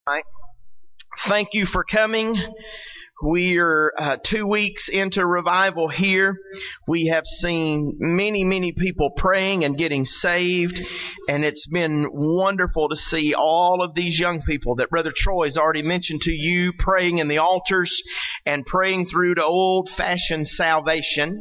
Thank you for coming. We are 2 weeks into revival here. We have seen many people praying and getting saved, and it's been wonderful to see all of these young people that Brother Troy's already mentioned to you, praying in the altars and praying through to old-fashioned salvation.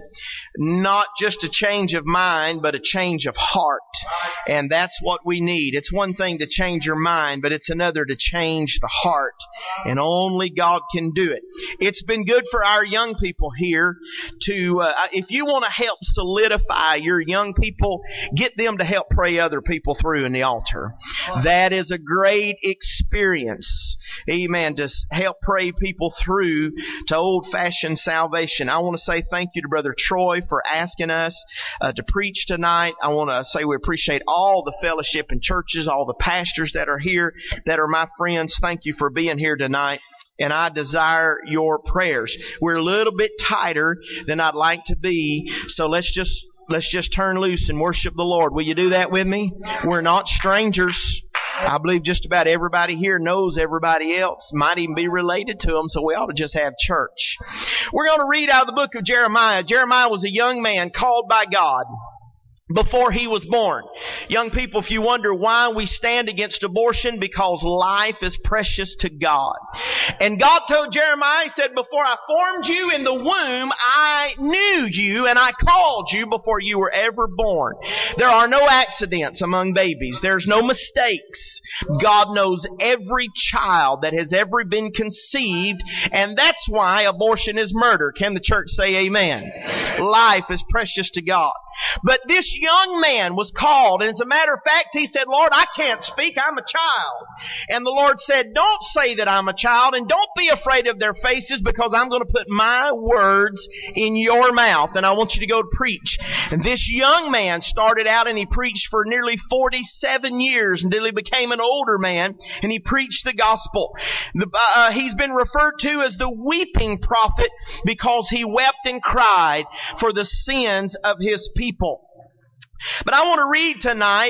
Not just a change of mind, but a change of heart. And that's what we need. It's one thing to change your mind, but it's another to change the heart. And only God can do it. It's been good for our young people here to, if you want to help solidify your young people, get them to help pray other people through in the altar. That is a great experience. Amen. To help pray people through to old-fashioned salvation. I want to say thank you to Brother Troy for asking us to preach tonight. I want to say we appreciate all the fellowship and churches, all the pastors that are here, that are my friends. Thank you for being here tonight. And I desire your prayers. We're a little bit tighter than I'd like to be, so let's just turn loose and worship the Lord. Will you do that with me? We're not strangers. I believe just about everybody here knows everybody else, might even be related to them, so we ought to just have church. We're going to read out of the book of Jeremiah. Jeremiah was a young man called by God before he was born. Young people, if you wonder why we stand against abortion, because life is precious to God. And God told Jeremiah, He said, before I formed you in the womb, I knew you and I called you before you were ever born. There are no accidents among babies. There's no mistakes. God knows every child that has ever been conceived, and that's why abortion is murder. Can the church say amen? Life is precious to God. But this young man was called, and as a matter of fact, he said, Lord, I can't speak, I'm a child. And the Lord said, don't say that I'm a child, and don't be afraid of their faces, because I'm going to put my words in your mouth, and I want you to go to preach. And this young man started out, and he preached for nearly 47 years until he became an older man, and he preached the gospel. He's been referred to as the weeping prophet because he wept and cried for the sins of his people. But I want to read tonight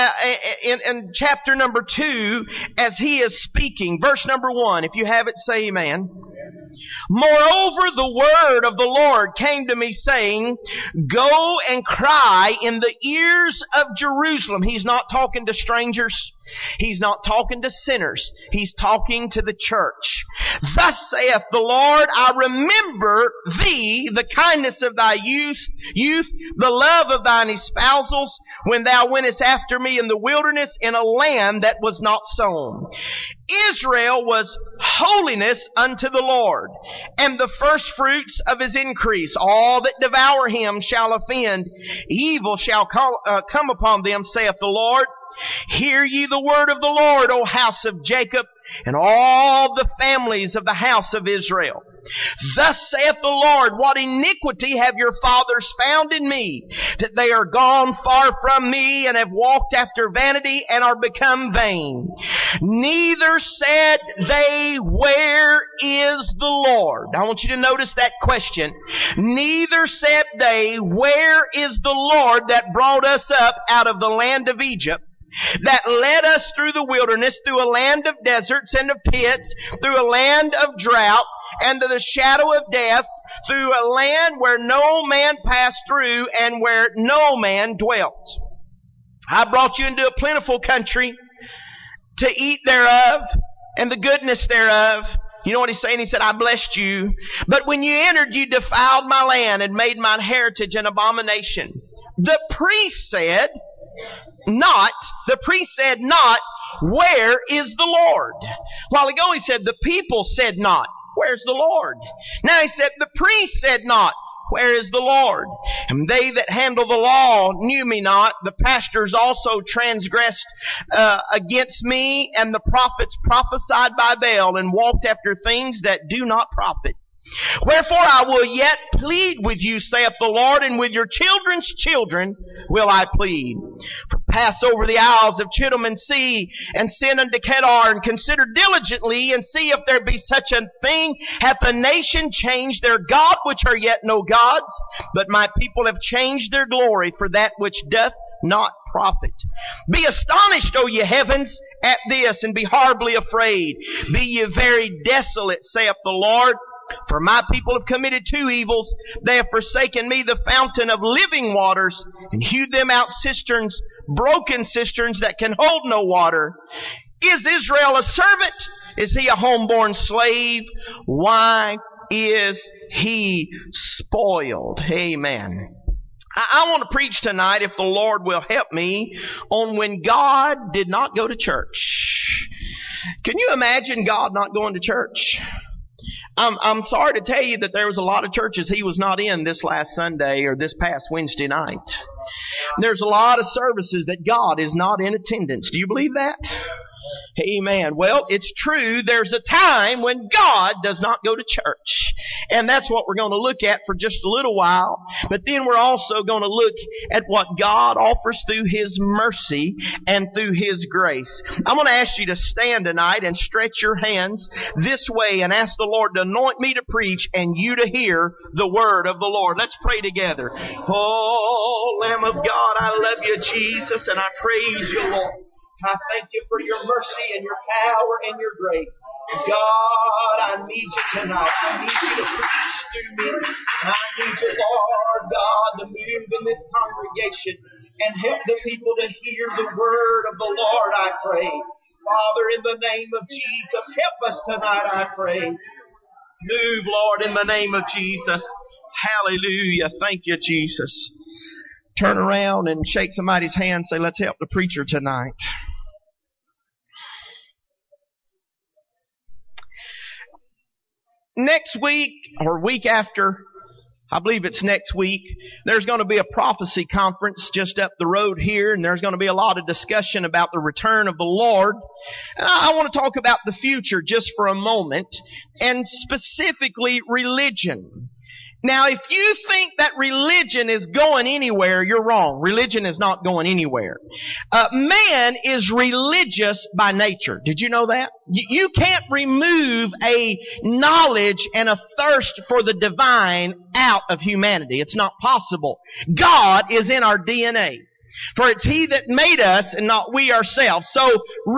in chapter number 2 as he is speaking. Verse number 1. If you have it, say amen. Moreover, the word of the Lord came to me, saying, go and cry in the ears of Jerusalem. He's not talking to strangers. He's not talking to sinners. He's talking to the church. Thus saith the Lord, I remember thee, the kindness of thy youth, the love of thine espousals, when thou wentest after me in the wilderness, in a land that was not sown. Israel was holiness unto the Lord, and the firstfruits of his increase. All that devour him shall offend. Evil shall come upon them, saith the Lord. Hear ye the word of the Lord, O house of Jacob, and all the families of the house of Israel. Thus saith the Lord, what iniquity have your fathers found in me, that they are gone far from me, and have walked after vanity, and are become vain. Neither said they, where is the Lord? I want you to notice that question. Neither said they, where is the Lord that brought us up out of the land of Egypt, that led us through the wilderness, through a land of deserts and of pits, through a land of drought, and to the shadow of death, through a land where no man passed through, and where no man dwelt. I brought you into a plentiful country to eat thereof, and the goodness thereof. You know what he's saying? He said, I blessed you. But when you entered, you defiled my land, and made mine heritage an abomination. The priest said not, where is the Lord? A while ago he said, the people said not, where's the Lord? Now he said, the priest said not, where is the Lord? And they that handle the law knew me not. The pastors also transgressed against me, and the prophets prophesied by Baal, and walked after things that do not profit. Wherefore I will yet plead with you, saith the Lord, and with your children's children will I plead. Pass over the isles of Chittim and see, and send unto Kedar, and consider diligently, and see if there be such a thing. Hath a nation changed their God, which are yet no gods? But my people have changed their glory for that which doth not profit. Be astonished, O ye heavens, at this and be horribly afraid. Be ye very desolate, saith the Lord. For my people have committed two evils. They have forsaken me, the fountain of living waters, and hewed them out cisterns, broken cisterns that can hold no water. Is Israel a servant? Is he a homeborn slave? Why is he spoiled? Amen. I want to preach tonight, if the Lord will help me, on when God did not go to church. Can you imagine God not going to church? I'm sorry to tell you that there was a lot of churches He was not in this last Sunday or this past Wednesday night. There's a lot of services that God is not in attendance. Do you believe that? Amen. Well, it's true. There's a time when God does not go to church. And that's what we're going to look at for just a little while. But then we're also going to look at what God offers through His mercy and through His grace. I'm going to ask you to stand tonight and stretch your hands this way and ask the Lord to anoint me to preach and you to hear the word of the Lord. Let's pray together. Oh, Lamb of God, I love you, Jesus, and I praise you, Lord. I thank you for your mercy and your power and your grace. God, I need you tonight. I need you to preach to me. I need you, Lord God, to move in this congregation and help the people to hear the word of the Lord, I pray. Father, in the name of Jesus, help us tonight, I pray. Move, Lord, in the name of Jesus. Hallelujah. Thank you, Jesus. Turn around and shake somebody's hand and say, let's help the preacher tonight. Next week, or week after, I believe it's next week, there's going to be a prophecy conference just up the road here, and there's going to be a lot of discussion about the return of the Lord. And I want to talk about the future just for a moment, and specifically religion. Now, if you think that religion is going anywhere, you're wrong. Religion is not going anywhere. Man is religious by nature. Did you know that? You can't remove a knowledge and a thirst for the divine out of humanity. It's not possible. God is in our DNA. For it's He that made us and not we ourselves. So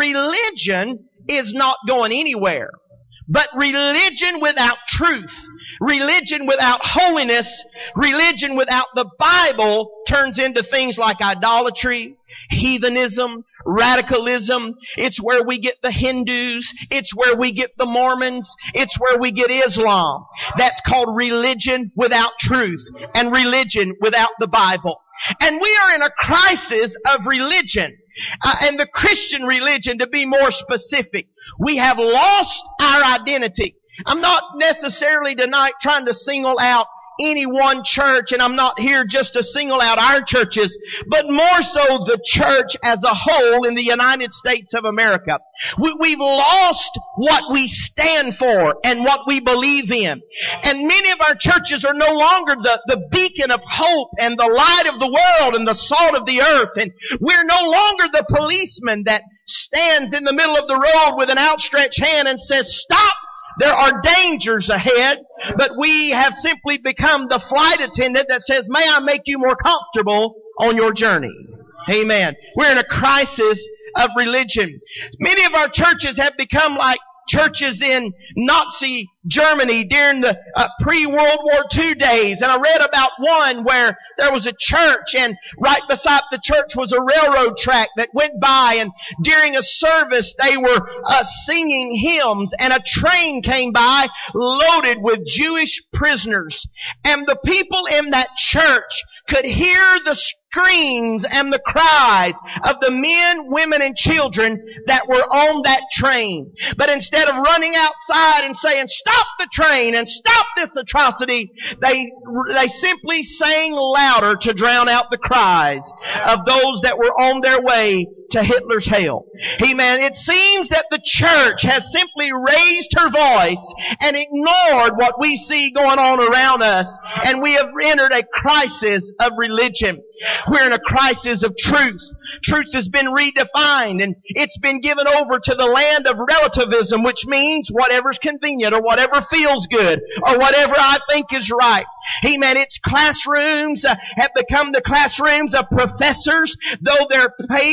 religion is not going anywhere. But religion without truth, religion without holiness, religion without the Bible turns into things like idolatry, heathenism, radicalism. It's where we get the Hindus. It's where we get the Mormons. It's where we get Islam. That's called religion without truth and religion without the Bible. And we are in a crisis of religion. And the Christian religion, to be more specific. We have lost our identity. I'm not necessarily tonight trying to single out any one church, and I'm not here just to single out our churches, but more so the church as a whole in the United States of America. We've lost what we stand for and what we believe in. And many of our churches are no longer the beacon of hope and the light of the world and the salt of the earth. And we're no longer the policeman that stands in the middle of the road with an outstretched hand and says, "Stop! There are dangers ahead," but we have simply become the flight attendant that says, "May I make you more comfortable on your journey?" Amen. We're in a crisis of religion. Many of our churches have become like churches in Nazi Germany during the pre-World War II days. And I read about one where there was a church, and right beside the church was a railroad track that went by, and during a service they were singing hymns, and a train came by loaded with Jewish prisoners. And the people in that church could hear the screams and the cries of the men, women, and children that were on that train. But instead of running outside and saying, "Stop the train and stop this atrocity," they simply sang louder to drown out the cries of those that were on their way to Hitler's hell. Amen. It seems that the church has simply raised her voice and ignored what we see going on around us, and we have entered a crisis of religion. We're in a crisis of truth. Truth has been redefined, and it's been given over to the land of relativism, which means whatever's convenient or whatever feels good or whatever I think is right. Amen. Its classrooms have become the classrooms of professors, though they're paid by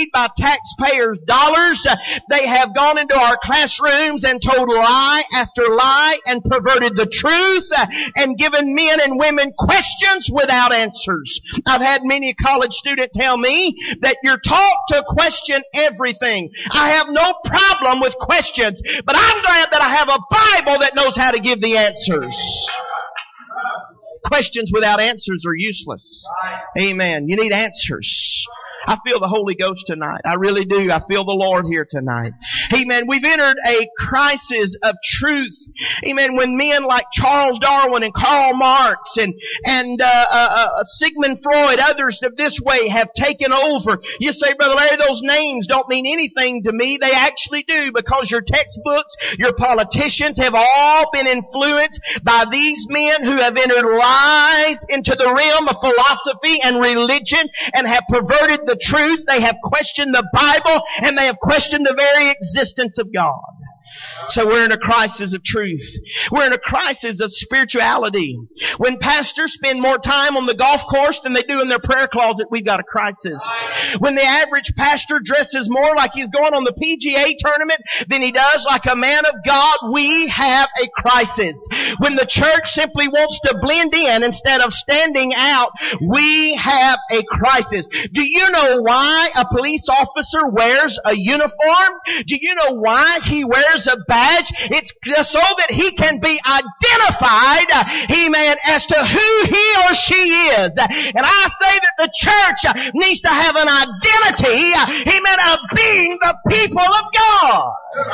taxpayers' dollars. They have gone into our classrooms and told lie after lie and perverted the truth and given men and women questions without answers. I've had many college students tell me that you're taught to question everything. I have no problem with questions, but I'm glad that I have a Bible that knows how to give the answers. Questions without answers are useless. Amen. You need answers. I feel the Holy Ghost tonight. I really do. I feel the Lord here tonight. Amen. We've entered a crisis of truth. Amen. When men like Charles Darwin and Karl Marx and Sigmund Freud, others of this way have taken over. You say, Brother Larry, those names don't mean anything to me. They actually do, because your textbooks, your politicians have all been influenced by these men who have entered lies into the realm of philosophy and religion and have perverted the truth. They have questioned the Bible, and they have questioned the very existence of God. So we're in a crisis of truth. We're in a crisis of spirituality. When pastors spend more time on the golf course than they do in their prayer closet, we've got a crisis. When the average pastor dresses more like he's going on the PGA tournament than he does like a man of God, we have a crisis. When the church simply wants to blend in instead of standing out, we have a crisis. Do you know why a police officer wears a uniform? Do you know why he wears a badge? It's just so that he can be identified, amen, as to who he or she is. And I say that the church needs to have an identity, amen, of being the people of God.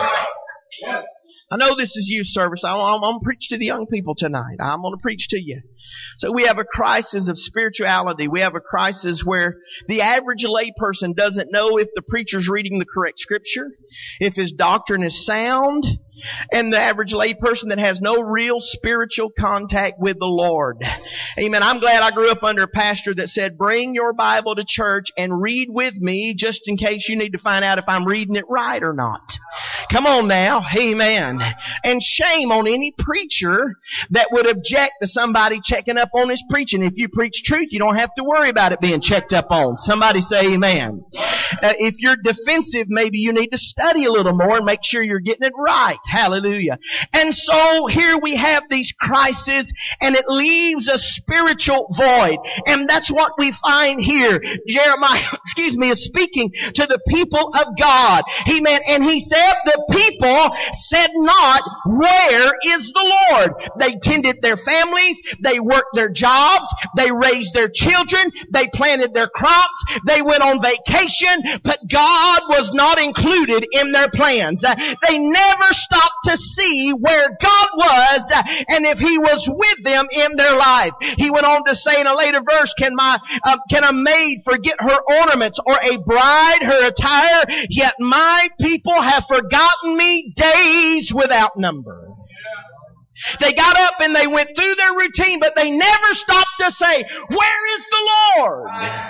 I know this is youth service. I'm going to preach to the young people tonight. I'm going to preach to you. So we have a crisis of spirituality. We have a crisis where the average layperson doesn't know if the preacher's reading the correct scripture, if his doctrine is sound, and the average layperson that has no real spiritual contact with the Lord. Amen. I'm glad I grew up under a pastor that said, bring your Bible to church and read with me just in case you need to find out if I'm reading it right or not. Come on now. Amen. And shame on any preacher that would object to somebody checking up on his preaching. If you preach truth, you don't have to worry about it being checked up on. Somebody say amen. If you're defensive, maybe you need to study a little more and make sure you're getting it right. Hallelujah. And so here we have these crises, and it leaves a spiritual void. And that's what we find here. Jeremiah, is speaking to the people of God. Amen. And he said, the people said not, where is the Lord? They tended their families. They worked their jobs. They raised their children. They planted their crops. They went on vacation. But God was not included in their plans. They never stopped to see where God was and if He was with them in their life. He went on to say in a later verse, can a maid forget her ornaments, or a bride her attire? Yet my people have forgotten me days without number. They got up and they went through their routine, but they never stopped to say, where is the Lord?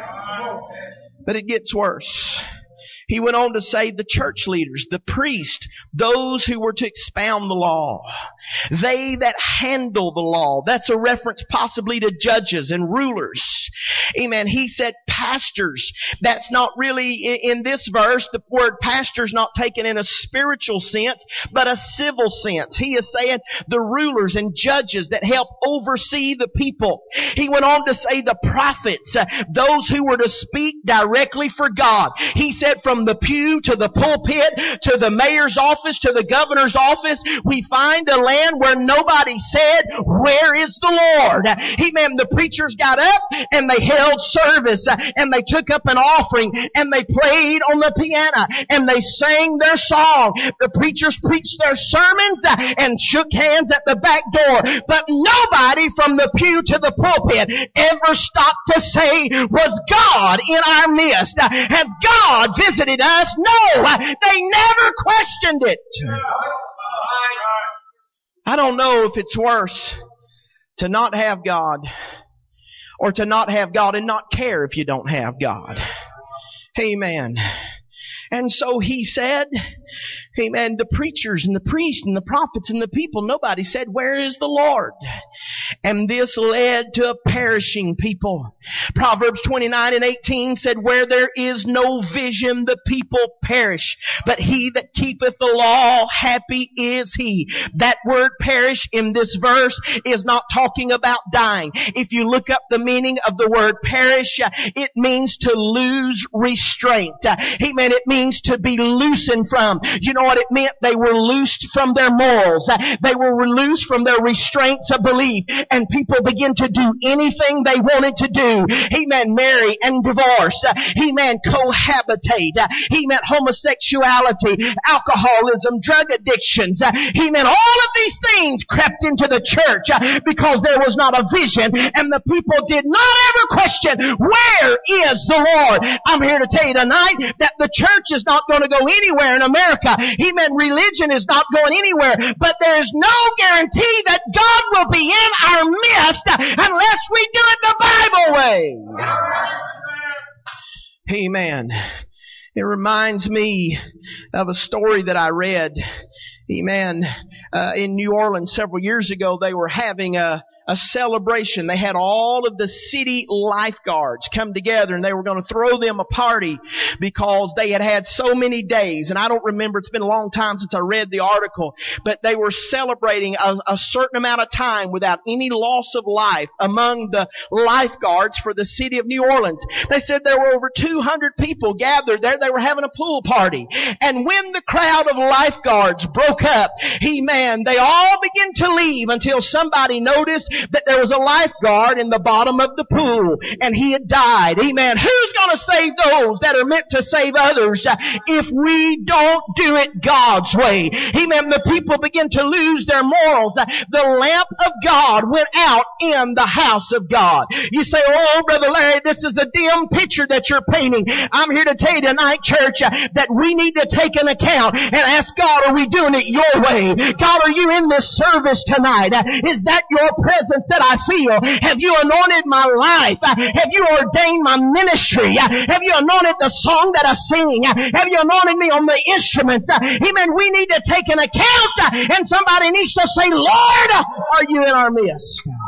But it gets worse. He went on to say the church leaders, the priests, those who were to expound the law, they that handle the law. That's a reference possibly to judges and rulers. Amen. He said pastors. That's not really in this verse. The word pastor is not taken in a spiritual sense, but a civil sense. He is saying the rulers and judges that help oversee the people. He went on to say the prophets, those who were to speak directly for God. He said from the pew to the pulpit to the mayor's office to the governor's office, we find a land where nobody said, where is the Lord? Amen. The preachers got up and they held service and they took up an offering and they played on the piano and they sang their song. The preachers preached their sermons and shook hands at the back door. But nobody from the pew to the pulpit ever stopped to say, was God in our midst? Has God visited us? No, they never questioned it. I don't know if it's worse to not have God or to not have God and not care if you don't have God. Amen. And so he said, amen, the preachers and the priests and the prophets and the people, nobody said, where is the Lord? And this led to a perishing people. Proverbs 29:18 said, where there is no vision, the people perish. But he that keepeth the law, happy is he. That word perish in this verse is not talking about dying. If you look up the meaning of the word perish, it means to lose restraint. Amen. It means to be loosened from. You know what it meant? They were loosed from their morals. They were loosed from their restraints of belief. And people begin to do anything they wanted to do. Amen. Marry and divorce. Amen. Cohabitate. Amen. Homosexuality, alcoholism, drug addictions. Amen. All of these things crept into the church because there was not a vision, and the people did not ever question, where is the Lord? I'm here to tell you tonight that the church is not going to go anywhere in America. Amen. Religion is not going anywhere, but there is no guarantee that God will be in our midst unless we do it the Bible way. Amen. It reminds me of a story that I read. Amen. In New Orleans several years ago, they were having a celebration. They had all of the city lifeguards come together, and they were going to throw them a party because they had had so many days. And I don't remember, it's been a long time since I read the article, but they were celebrating a certain amount of time without any loss of life among the lifeguards for the city of New Orleans. They said there were over 200 people gathered there. They were having a pool party. And when the crowd of lifeguards broke up, amen, they all began to leave until somebody noticed that there was a lifeguard in the bottom of the pool, and he had died. Amen. Who's going to save those that are meant to save others if we don't do it God's way? Amen. The people begin to lose their morals. The lamp of God went out in the house of God. You say, oh, Brother Larry, this is a dim picture that you're painting. I'm here to tell you tonight, church, that we need to take an account and ask God, are we doing it your way? God, are you in this service tonight? Is that your presence that I feel? Have you anointed my life? Have you ordained my ministry? Have you anointed the song that I sing? Have you anointed me on the instruments? Amen. We need to take an account, and somebody needs to say, Lord, are you in our midst?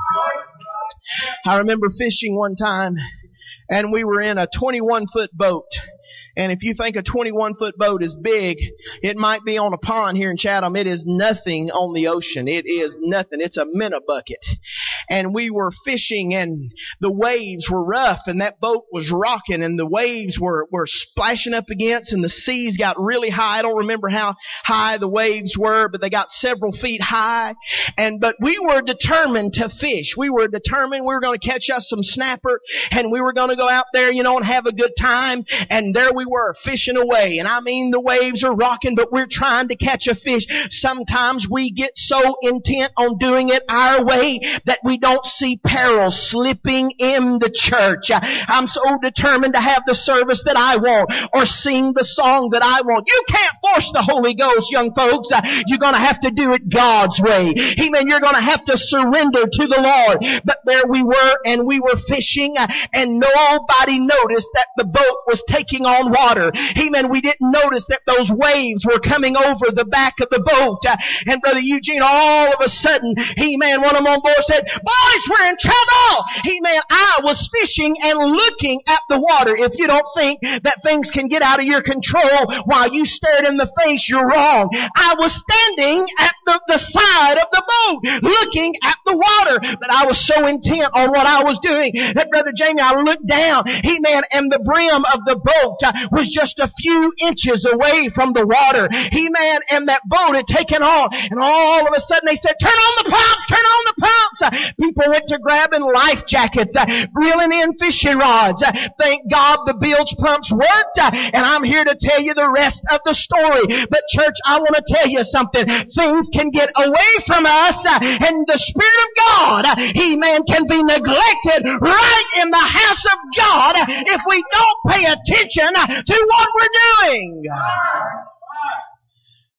I remember fishing one time, and we were in a 21-foot boat. And if you think a 21-foot boat is big, it might be on a pond here in Chatham. It is nothing on the ocean. It is nothing. It's a minnow bucket. And we were fishing, and the waves were rough, and that boat was rocking, and the waves were splashing up against, and the seas got really high. I don't remember how high the waves were, but they got several feet high. But we were determined to fish. We were determined we were going to catch us some snapper, and we were going to go out there, and have a good time. And there we were fishing away, and I mean the waves are rocking, but we're trying to catch a fish. Sometimes we get so intent on doing it our way that we don't see peril slipping in the church. I'm so determined to have the service that I want, or sing the song that I want. You can't force the Holy Ghost, young folks. You're going to have to do it God's way. Amen. You're going to have to surrender to the Lord. But there we were, and we were fishing, and nobody noticed that the boat was taking on water. Amen. We didn't notice that those waves were coming over the back of the boat. And Brother Eugene, all of a sudden, amen, one of them on board said, boys, we're in trouble. Amen. I was fishing and looking at the water. If you don't think that things can get out of your control while you stared in the face, you're wrong. I was standing at the side of the boat looking at the water, but I was so intent on what I was doing that, Brother Jamie, I looked down, amen, and the brim of the boat was just a few inches away from the water. Amen. And that boat had taken on, and all of a sudden they said, turn on the pumps, turn on the pumps. People went to grabbing life jackets, reeling in fishing rods. Thank God the bilge pumps worked, and I'm here to tell you the rest of the story. But church, I want to tell you something. Things can get away from us, and the Spirit of God, amen, can be neglected right in the house of God if we don't pay attention to what we're doing.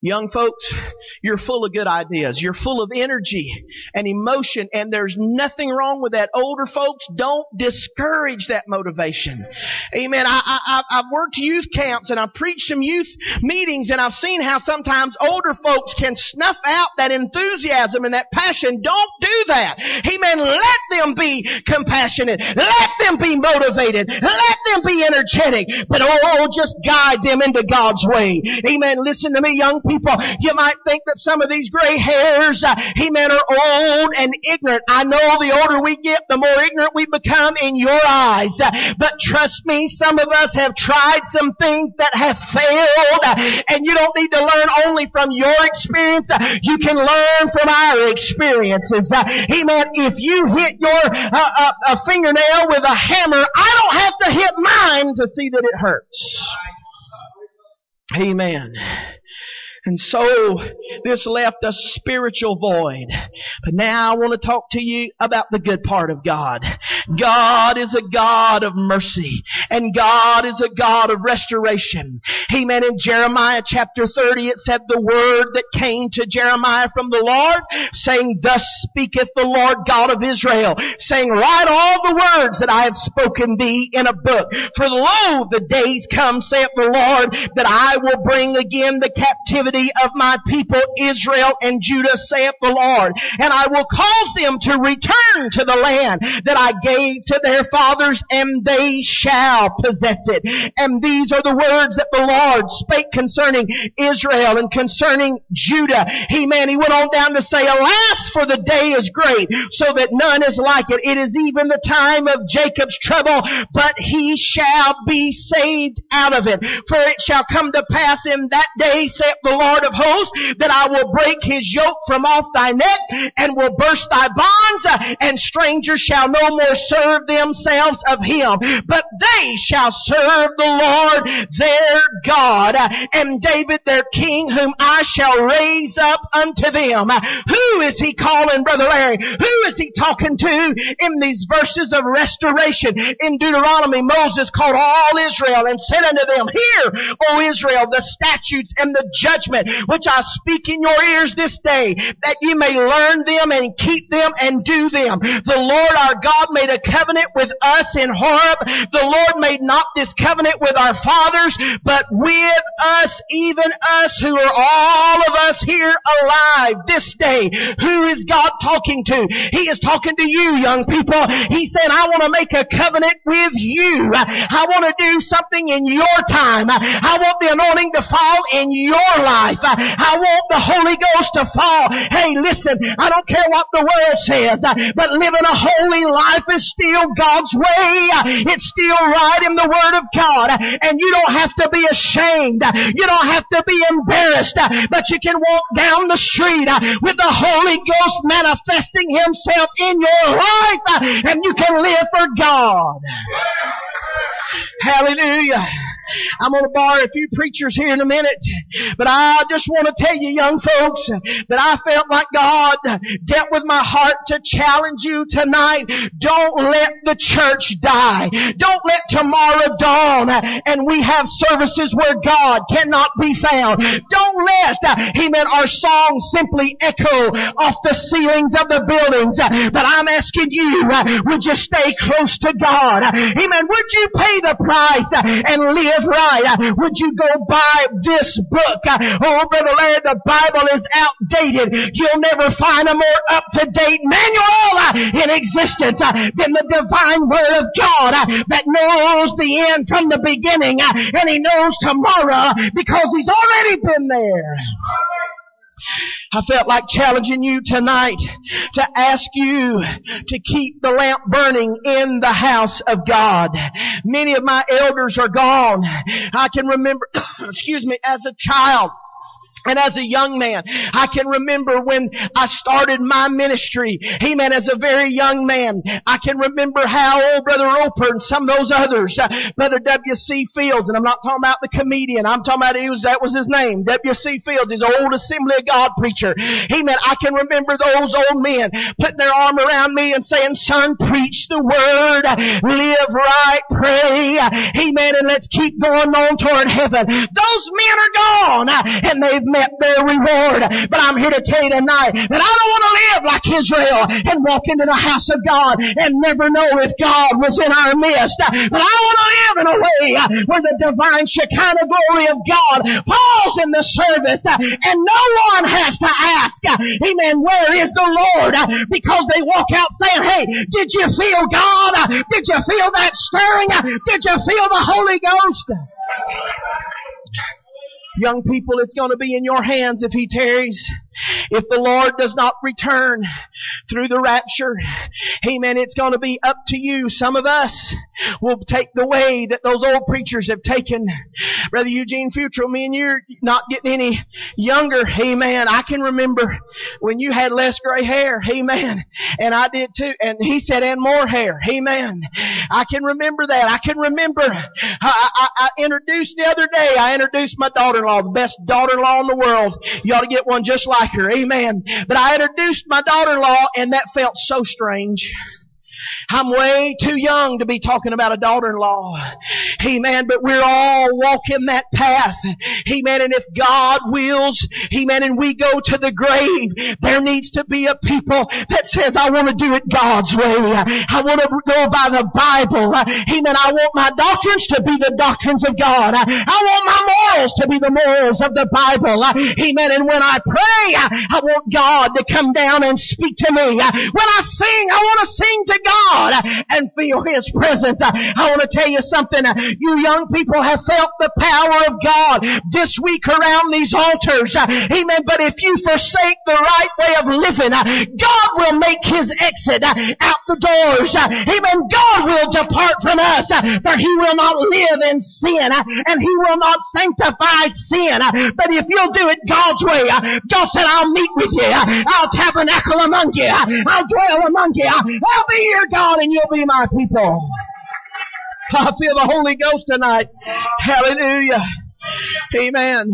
Young folks, you're full of good ideas. You're full of energy and emotion, and there's nothing wrong with that. Older folks, don't discourage that motivation. Amen. I've worked youth camps and I've preached some youth meetings, and I've seen how sometimes older folks can snuff out that enthusiasm and that passion. Don't do that. Amen. Let them be compassionate. Let them be motivated. Let them be energetic. But just guide them into God's way. Amen. Listen to me, young people. You might think that some of these gray hairs, amen, are old and ignorant. I know the older we get, the more ignorant we become in your eyes. But trust me, some of us have tried some things that have failed, and you don't need to learn only from your experience. You can learn from our experiences. Amen. If you hit your fingernail with a hammer, I don't have to hit mine to see that it hurts. Amen. And so this left a spiritual void. But now I want to talk to you about the good part of God. God is a God of mercy. And God is a God of restoration. Amen. In Jeremiah chapter 30 it said the word that came to Jeremiah from the Lord, saying, Thus speaketh the Lord God of Israel, saying, Write all the words that I have spoken thee in a book. For lo, the days come, saith the Lord, that I will bring again the captivity of my people Israel and Judah, saith the Lord. And I will cause them to return to the land that I gave to their fathers, and they shall possess it. And these are the words that the Lord spake concerning Israel and concerning Judah. Amen. He went on down to say, Alas, for the day is great, so that none is like it. It is even the time of Jacob's trouble, but he shall be saved out of it. For it shall come to pass in that day, saith the Lord of hosts, that I will break his yoke from off thy neck, and will burst thy bonds, and strangers shall no more serve themselves of him, but they shall serve the Lord their God, and David their king, whom I shall raise up unto them. Who is he calling, Brother Larry? Who is he talking to in these verses of restoration? In Deuteronomy, Moses called all Israel and said unto them, Hear, O Israel, the statutes and the judgment which I speak in your ears this day, that ye may learn them and keep them and do them. The Lord our God made a covenant with us in Horeb. The Lord made not this covenant with our fathers, but with us, even us who are all of us here alive this day. Who is God talking to? He is talking to you, young people. He said, I want to make a covenant with you. I want to do something in your time. I want the anointing to fall in your life. I want the Holy Ghost to fall. Hey, listen, I don't care what the world says, but living a holy life is still God's way. It's still right in the Word of God. And you don't have to be ashamed. You don't have to be embarrassed, but you can walk down the street with the Holy Ghost manifesting Himself in your life, and you can live for God. Hallelujah. I'm going to borrow a few preachers here in a minute, but I just want to tell you, young folks, that I felt like God dealt with my heart to challenge you tonight. Don't let the church die. Don't let tomorrow dawn and we have services where God cannot be found. Don't let, amen, our songs simply echo off the ceilings of the buildings. But I'm asking you, would you stay close to God? Amen. Would you pay the price and live right? Would you go buy this book? Oh, Brother Larry, the Bible is outdated. You'll never find a more up-to-date manual in existence than the divine Word of God that knows the end from the beginning, and He knows tomorrow because He's already been there. I felt like challenging you tonight to ask you to keep the lamp burning in the house of God. Many of my elders are gone. I can remember, as a child, and as a young man, I can remember when I started my ministry, amen, as a very young man. I can remember how old Brother Roper and some of those others, Brother W.C. Fields, and I'm not talking about the comedian, I'm talking about that was his name, W.C. Fields, his old Assembly of God preacher. Amen. I can remember those old men putting their arm around me and saying, son, preach the Word, live right, pray, amen, and let's keep going on toward heaven. Those men are gone, and they've met their reward. But I'm here to tell you tonight that I don't want to live like Israel and walk into the house of God and never know if God was in our midst. But I want to live in a way where the divine Shekinah glory of God falls in the service and no one has to ask, amen, where is the Lord? Because they walk out saying, hey, did you feel God? Did you feel that stirring? Did you feel the Holy Ghost? Young people, it's going to be in your hands if He tarries. If the Lord does not return through the rapture, amen, it's going to be up to you. Some of us will take the way that those old preachers have taken. Brother Eugene Futrell, me and you're not getting any younger, amen. I can remember when you had less gray hair, amen, and I did too, and he said, and more hair, amen. I can remember that. I can remember, I introduced the other day, I introduced my daughter-in-law, the best daughter-in-law in the world. You ought to get one just like her, amen. But I introduced my daughter-in-law, and that felt so strange. I'm way too young to be talking about a daughter-in-law. Amen. But we're all walking that path. Amen. And if God wills, amen, and we go to the grave, there needs to be a people that says, I want to do it God's way. I want to go by the Bible. Amen. I want my doctrines to be the doctrines of God. I want my morals to be the morals of the Bible. Amen. And when I pray, I want God to come down and speak to me. When I sing, I want to sing to God and feel His presence. I want to tell you something. You young people have felt the power of God this week around these altars. Amen. But if you forsake the right way of living, God will make His exit out the doors. Amen. God will depart from us, for He will not live in sin, and He will not sanctify sin. But if you'll do it God's way, God said, I'll meet with you. I'll tabernacle among you. I'll dwell among you. I'll be your God and you'll be my people. I feel the Holy Ghost tonight. Hallelujah. Amen.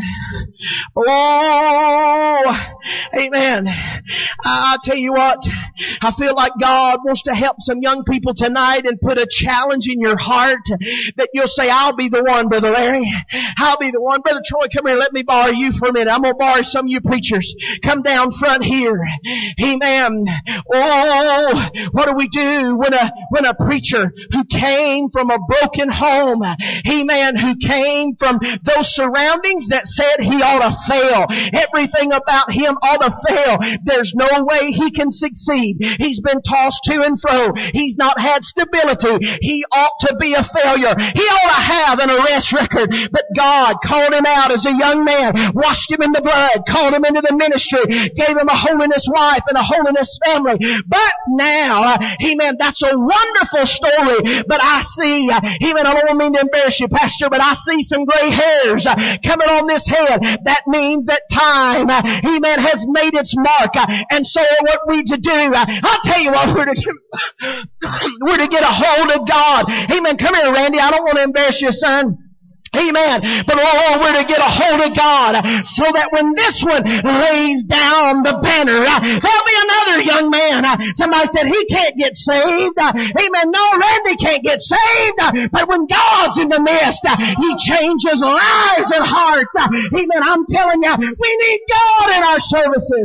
Oh, amen. I tell you what, I feel like God wants to help some young people tonight and put a challenge in your heart that you'll say, I'll be the one, Brother Larry. I'll be the one. Brother Troy, come here. Let me borrow you for a minute. I'm going to borrow some of you preachers. Come down front here. Amen. Oh, what do we do when a preacher who came from a broken home, amen, who came from those surroundings that said he ought to fail. Everything about him ought to fail. There's no way he can succeed. He's been tossed to and fro. He's not had stability. He ought to be a failure. He ought to have an arrest record. But God called him out as a young man, washed him in the blood, called him into the ministry, gave him a holiness wife and a holiness family. But now, amen, that's a wonderful story. But I see, even I don't mean to embarrass you, Pastor, but I see some gray hairs coming on this head. That means that time, amen, has made its mark. And so what we need to do, I'll tell you what, we're to get a hold of God. Amen. Come here, Randy. I don't want to embarrass you, son. Amen. But we're to get a hold of God so that when this one lays down the banner, there'll be another young man. Somebody said he can't get saved. Amen. No, Randy can't get saved. But when God's in the midst, He changes lives and hearts. Amen. I'm telling you, we need God in our services.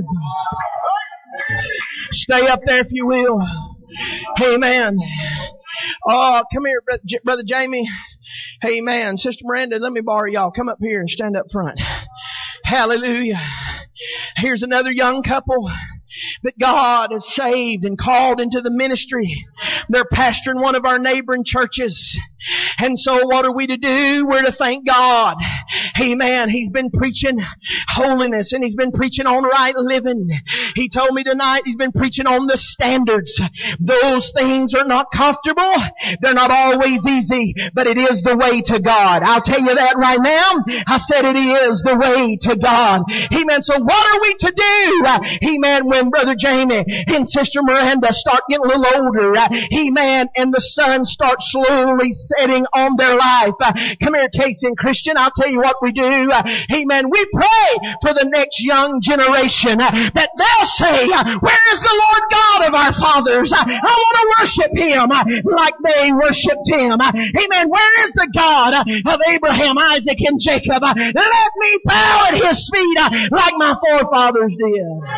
Stay up there if you will. Amen. Oh, come here, Brother Jamie. Amen. Sister Miranda, let me borrow y'all. Come up here and stand up front. Hallelujah. Here's another young couple that God has saved and called into the ministry. They're pastoring one of our neighboring churches. And so what are we to do? We're to thank God. Amen. He's been preaching holiness and He's been preaching on right living. He told me tonight He's been preaching on the standards. Those things are not comfortable. They're not always easy, but it is the way to God. I'll tell you that right now. I said it is the way to God. Amen. So what are we to do? Amen. When Brother Brother Jamie and Sister Miranda start getting a little older, amen, and the sun starts slowly setting on their life. Come here, Casey and Christian, I'll tell you what we do. Amen. We pray for the next young generation that they'll say, where is the Lord God of our fathers? I want to worship Him like they worshiped Him. Amen. Where is the God of Abraham, Isaac, and Jacob? Let me bow at His feet like my forefathers did.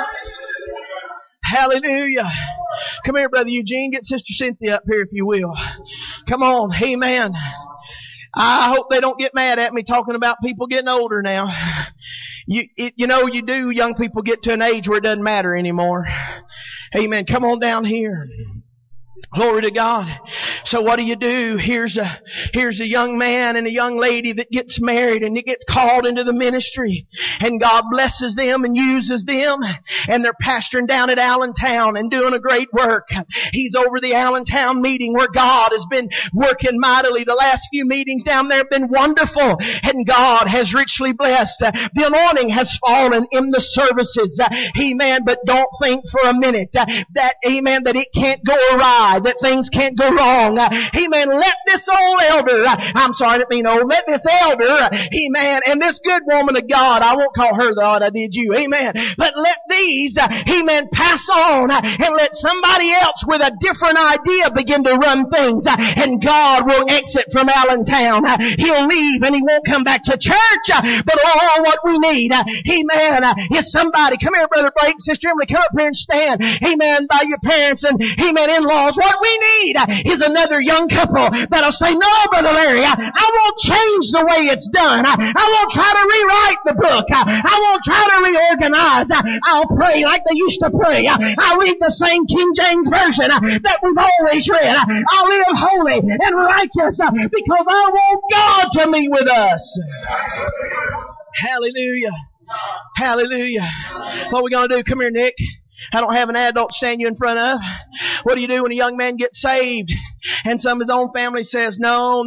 Hallelujah. Come here, Brother Eugene. Get Sister Cynthia up here if you will. Come on. Amen. I hope they don't get mad at me talking about people getting older now. You do, young people get to an age where it doesn't matter anymore. Amen. Come on down here. Glory to God. So what do? Here's a young man and a young lady that gets married and it gets called into the ministry. And God blesses them and uses them. And they're pastoring down at Allentown and doing a great work. He's over the Allentown meeting where God has been working mightily. The last few meetings down there have been wonderful. And God has richly blessed. The anointing has fallen in the services. Amen. But don't think for a minute that it can't go awry. That things can't go wrong. Amen. Let this old elder, I'm sorry, I didn't mean old, let this elder, amen, and this good woman of God, I won't call her God, I did you, amen, but let these, amen, pass on and let somebody else with a different idea begin to run things, and God will exit from Allentown. He'll leave and He won't come back to church, but what we need, amen, is somebody, come here, Brother Blake, Sister Emily, come up here and stand, amen, by your parents and, amen, in-laws. What we need is another young couple that'll say, no, Brother Larry, I won't change the way it's done. I won't try to rewrite the book. I won't try to reorganize. I'll pray like they used to pray. I'll read the same King James Version that we've always read. I'll live holy and righteous because I want God to meet with us. Hallelujah. Hallelujah. What are we going to do? Come here, Nick. I don't have an adult to stand you in front of. What do you do when a young man gets saved and some of his own family says, no,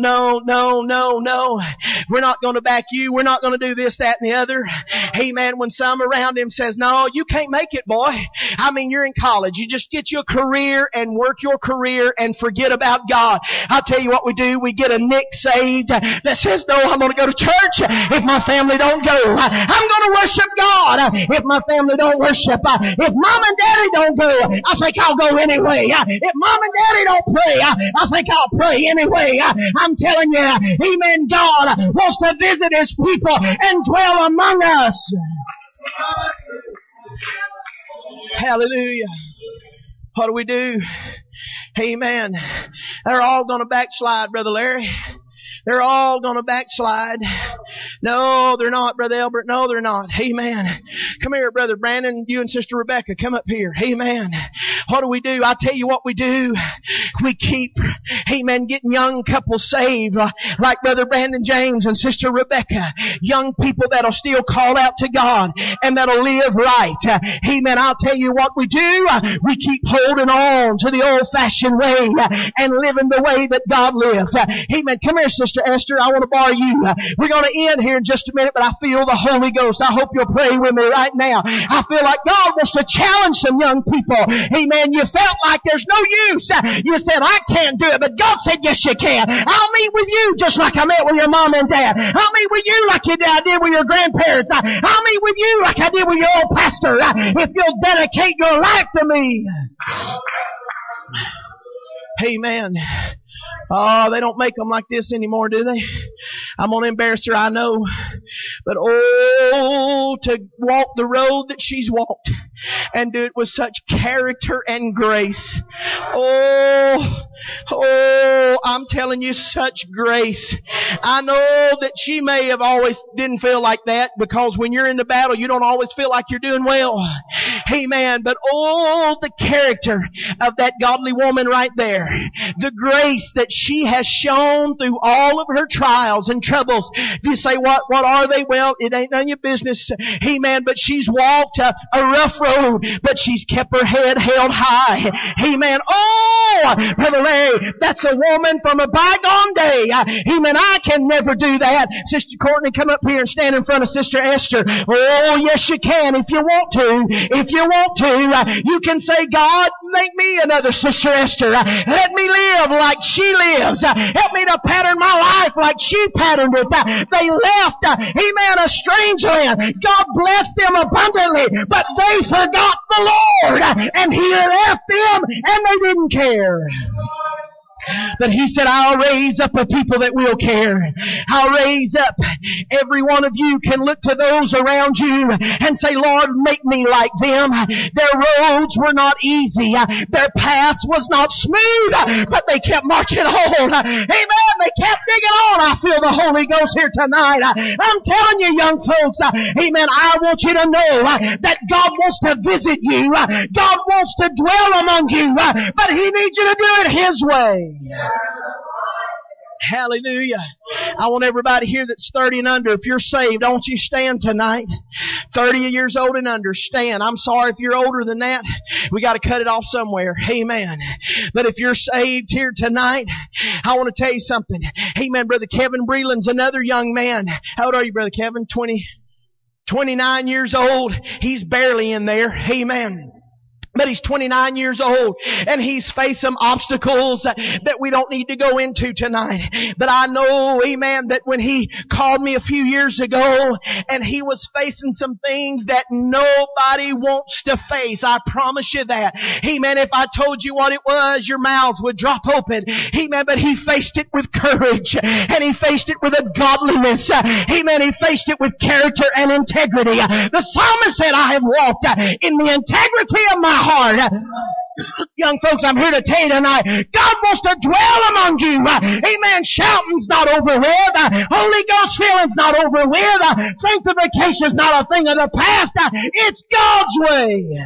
we're not going to back you. We're not going to do this, that, and the other. Amen. When some around him says, no, you can't make it, boy. I mean, you're in college. You just get you a career and work your career and forget about God. I'll tell you what we do. We get a Nick saved that says, no, I'm going to go to church if my family don't go. I'm going to worship God if my family don't worship. If Mom and Daddy don't go, I think I'll go anyway. If Mom and Daddy don't pray, I think I'll pray anyway. I'm telling you, amen, God wants to visit His people and dwell among us. Hallelujah. What do? Amen. They're all going to backslide, Brother Larry. They're all going to backslide. No, they're not, Brother Albert. No, they're not. Amen. Come here, Brother Brandon. You and Sister Rebecca, come up here. Amen. What do? I tell you what we do. We keep, amen, getting young couples saved like Brother Brandon James and Sister Rebecca. Young people that'll still call out to God and that'll live right. Amen. I'll tell you what we do. We keep holding on to the old-fashioned way and living the way that God lived. Amen. Come here, Sister Esther. I want to borrow you. We're going to end here in just a minute, but I feel the Holy Ghost. I hope you'll pray with me right now. I feel like God wants to challenge some young people. Amen. You felt like there's no use. You said, I can't do it, but God said, yes, you can. I'll meet with you just like I met with your mom and dad. I'll meet with you like I did with your grandparents. I'll meet with you like I did with your old pastor. If you'll dedicate your life to me. Amen. Oh, they don't make them like this anymore, do they? I'm going to embarrass her, I know. But to walk the road that she's walked and do it with such character and grace. Oh, I'm telling you, such grace. I know that she may have always didn't feel like that because when you're in the battle, you don't always feel like you're doing well. Amen. But the character of that godly woman right there. The grace that she has shown through all of her trials and troubles. You say, what are they? Well, it ain't none of your business. Amen. But she's walked a rough road, but she's kept her head held high. Amen. Oh, Brother Larry, that's a woman from a bygone day. Amen. I can never do that. Sister Courtney, come up here and stand in front of Sister Esther. Oh, yes, you can if you want to. If you want to, you can say, God, make me another Sister Esther. Let me live like she lives. Help me to pattern my life like she patterned it. They left, amen, a strange land. God blessed them abundantly, but they forgot the Lord, and He left them, and they didn't care. But He said, I'll raise up a people that will care. I'll raise up. Every one of you can look to those around you and say, Lord, make me like them. Their roads were not easy. Their path was not smooth, but they kept marching on. Amen. They kept digging on. I feel the Holy Ghost here tonight. I'm telling you, young folks, amen, I want you to know that God wants to visit you. God wants to dwell among you, but He needs you to do it His way. Hallelujah. I want everybody here that's 30 and under, if you're saved, I want you to stand tonight. 30 years old and under, stand. I'm sorry if you're older than that. We got to cut it off somewhere. Amen. But if you're saved here tonight, I want to tell you something. Amen. Brother Kevin Breland's another young man. How old are you, Brother Kevin? 29 years old. He's barely in there. Amen. But he's 29 years old, and he's faced some obstacles that we don't need to go into tonight. But I know, amen, that when he called me a few years ago, and he was facing some things that nobody wants to face, I promise you that. Amen, if I told you what it was, your mouths would drop open. Amen, but he faced it with courage, and he faced it with a godliness. Amen, he faced it with character and integrity. The psalmist said, I have walked in the integrity of my heart. Young folks, I'm here to tell you tonight, God wants to dwell among you. Amen. Shouting's not over with. Holy Ghost feeling's not over with. Sanctification's not a thing of the past. It's God's way.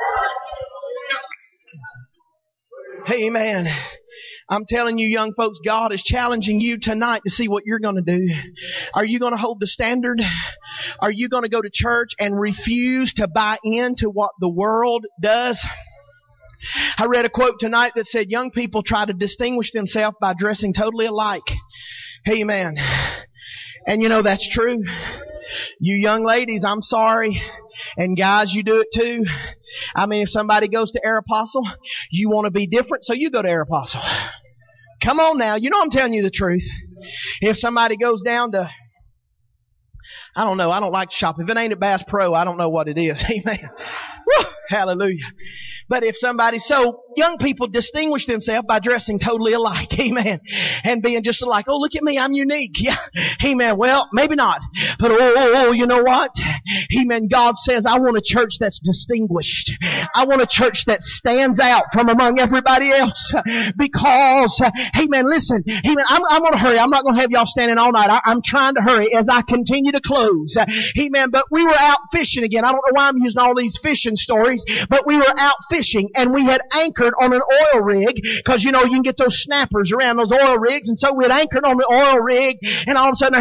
Amen. I'm telling you, young folks, God is challenging you tonight to see what you're going to do. Are you going to hold the standard? Are you going to go to church and refuse to buy into what the world does? I read a quote tonight that said, young people try to distinguish themselves by dressing totally alike. Amen. And you know that's true. You young ladies, I'm sorry. And guys, you do it too. I mean, if somebody goes to Air Apostle, you want to be different, so you go to Air Apostle. Come on now. You know I'm telling you the truth. If somebody goes down to, I don't know, I don't like to shop. If it ain't at Bass Pro, I don't know what it is. Amen. Woo, hallelujah. But if somebody, so young people distinguish themselves by dressing totally alike. Amen. And being just like, oh, look at me, I'm unique. Yeah. Amen. Well, maybe not. But you know what? Amen. God says, I want a church that's distinguished. I want a church that stands out from among everybody else. Because, amen, listen, amen, I'm going to hurry. I'm not going to have y'all standing all night. I'm trying to hurry as I continue to close. Amen. But we were out fishing again. I don't know why I'm using all these fishing stories, but we were out fishing, and we had anchored on an oil rig, because you know you can get those snappers around those oil rigs, and so we had anchored on the oil rig, and all of a sudden I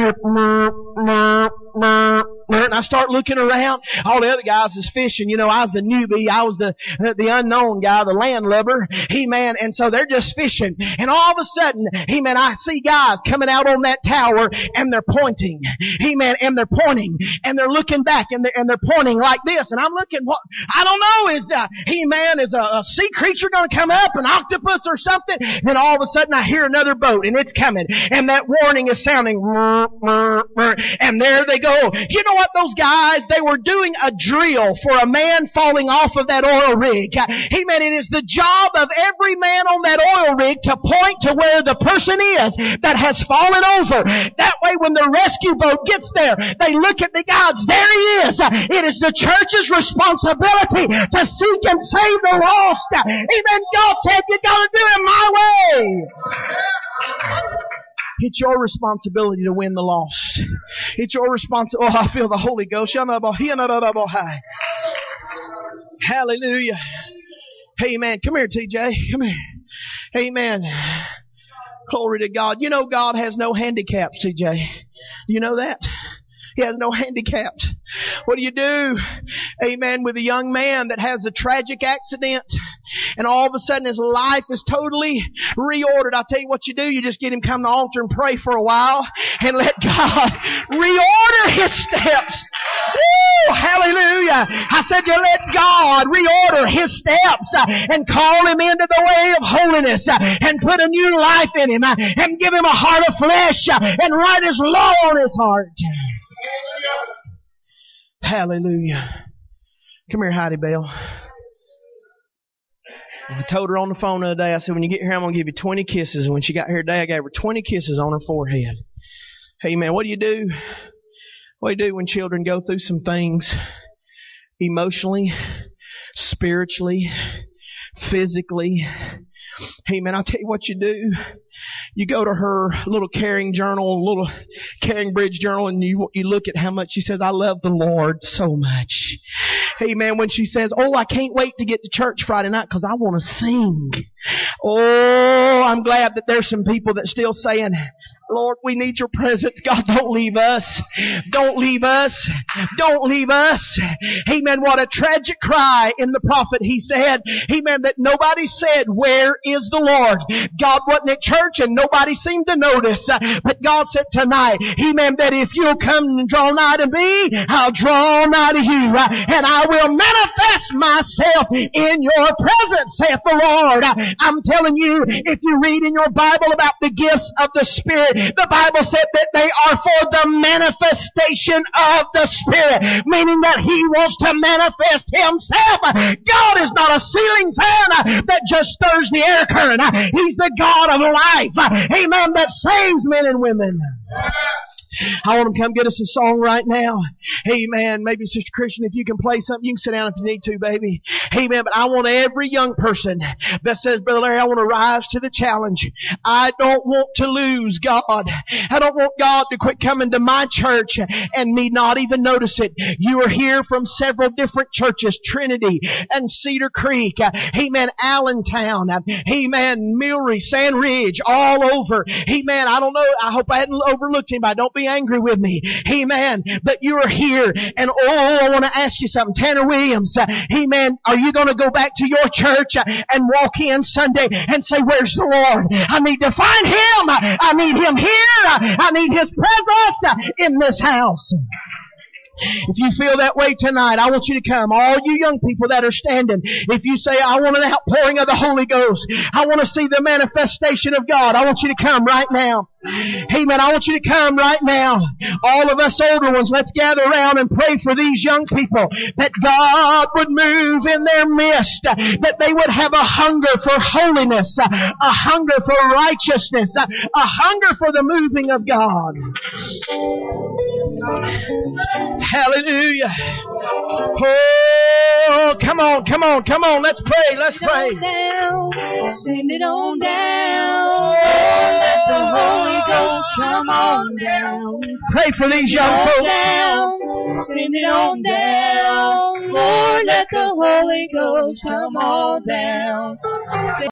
heard and I start looking around. All the other guys is fishing. You know, I was the newbie. I was the unknown guy, the landlubber. Amen. And so they're just fishing. And all of a sudden, amen, I see guys coming out on that tower, and they're pointing. Amen. And they're pointing. And they're looking back, and they're pointing like this. And I'm looking, what, I don't know, is a sea creature going to come up, an octopus or something? Then all of a sudden I hear another boat, and it's coming. And that warning is sounding. And there they go. You know what, those guys, they were doing a drill for a man falling off of that oil rig. Amen. It is the job of every man on that oil rig to point to where the person is that has fallen over. That way when the rescue boat gets there, they look at the guys, there he is. It is the church's responsibility to seek and save the lost. Amen. God said, you gotta do it my way. It's your responsibility to win the lost. It's your responsibility. Oh, I feel the Holy Ghost. Hallelujah. Amen. Come here, TJ. Come here. Amen. Glory to God. You know God has no handicaps, TJ. You know that? He has no handicaps. What do you do, amen, with a young man that has a tragic accident and all of a sudden his life is totally reordered? I'll tell you what you do. You just get him come to the altar and pray for a while and let God reorder his steps. Woo! Hallelujah. I said you let God reorder his steps and call him into the way of holiness and put a new life in him and give him a heart of flesh and write his law on his heart. Hallelujah. Come here, Heidi Bell. I told her on the phone the other day, I said, when you get here, I'm going to give you 20 kisses. And when she got here today, I gave her 20 kisses on her forehead. Hey, man, what do you do? What do you do when children go through some things emotionally, spiritually, physically? Hey, man, I'll tell you what you do. You go to her little caring journal, little caring bridge journal, and you look at how much she says, I love the Lord so much. Hey, man, when she says, oh, I can't wait to get to church Friday night because I want to sing. Oh, I'm glad that there's some people that still saying, Lord, we need your presence. God, don't leave us. Don't leave us. Don't leave us. Amen. What a tragic cry in the prophet. He said, amen, that nobody said, where is the Lord? God wasn't at church and nobody seemed to notice. But God said tonight, amen, that if you'll come and draw nigh to me, I'll draw nigh to you. And I will manifest myself in your presence, saith the Lord. I'm telling you, if you read in your Bible about the gifts of the Spirit, the Bible said that they are for the manifestation of the Spirit, meaning that He wants to manifest Himself. God is not a ceiling fan that just stirs the air current. He's the God of life. Amen. That saves men and women. I want them to come get us a song right now. Amen. Maybe Sister Christian, if you can play something, you can sit down if you need to, baby. Amen. But I want every young person that says, Brother Larry, I want to rise to the challenge. I don't want to lose God. I don't want God to quit coming to my church and me not even notice it. You are here from several different churches, Trinity and Cedar Creek. Amen. Allentown. Amen. Millry, Sand Ridge, all over. Amen. I don't know. I hope I hadn't overlooked anybody. Don't be angry with me. Amen. But you are here. And I want to ask you something. Tanner Williams. Amen. Are you going to go back to your church and walk in Sunday and say, where's the Lord? I need to find Him. I need Him here. I need His presence in this house. If you feel that way tonight, I want you to come. All you young people that are standing, if you say, I want an outpouring of the Holy Ghost, I want to see the manifestation of God, I want you to come right now. Amen. I want you to come right now. All of us older ones, let's gather around and pray for these young people, that God would move in their midst, that they would have a hunger for holiness, a hunger for righteousness, a hunger for the moving of God. Hallelujah. Oh, come on, come on, come on. Let's pray, let's pray. Send it on down. Let the Holy Ghost come on down. Pray for these young folks. Send it on down. Lord, let the Holy Ghost come on down.